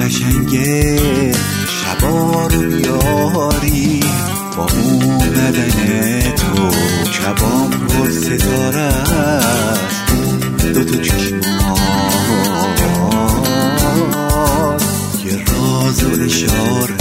قشنگه شبا رو بیاری، با اومدن تو شبام پر ستاره است، دوتا چشمات یه راز و اشاره.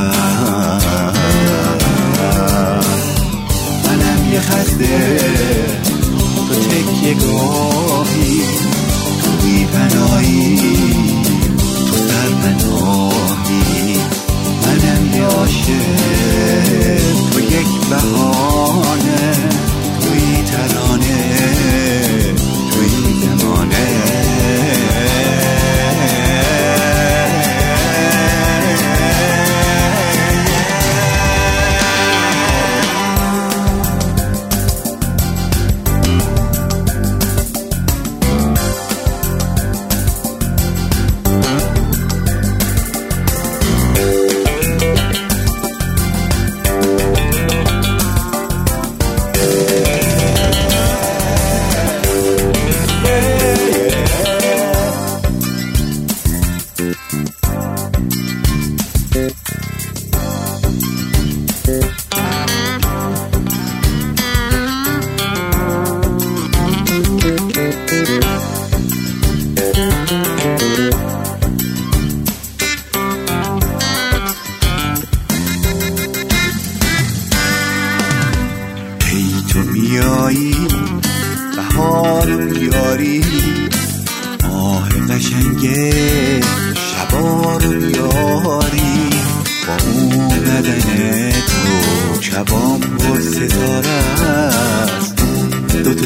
منم یه خسته تو تکیه گاهی، تو بی پناهی تو سرپناهی. منم یه عاشق تو یک بهانه، توی ترانه توی زمانه. تو میایی بهار بیاری، ماه قشنگه شبا رو بیاری، با اومدن تو شبام پر ستاره است، دوتا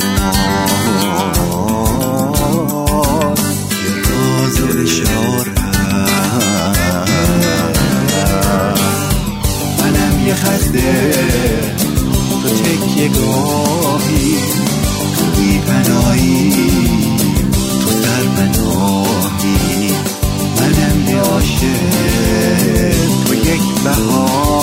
چشمات یه راز و اشاره. منم یه خسته تو تکیه گاهی، تو بی پناهی تو سرپناهی. منم یه عاشق تو یک بهار